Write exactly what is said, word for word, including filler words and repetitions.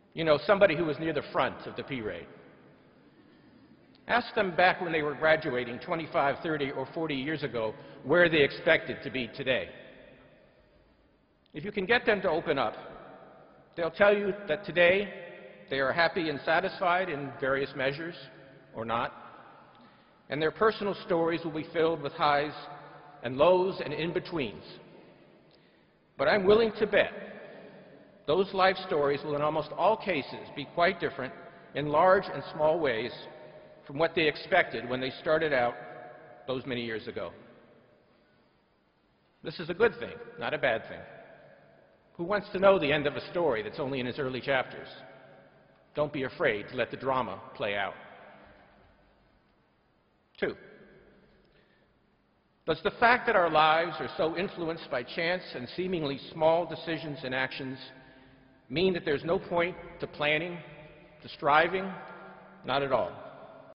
You know, somebody who was near the front of the P-Rate. Ask them back when they were graduating twenty-five, thirty, or forty years ago where they expected to be today. If you can get them to open up, they'll tell you that today they are happy and satisfied in various measures, or not, and their personal stories will be filled with highs and lows and in-betweens. But I'm willing to bet those life stories will in almost all cases be quite different in large and small ways from what they expected when they started out those many years ago. This is a good thing, not a bad thing. Who wants to know the end of a story that's only in its early chapters? Don't be afraid to let the drama play out. Two, does the fact that our lives are so influenced by chance and seemingly small decisions and actions mean that there's no point to planning, to striving? Not at all.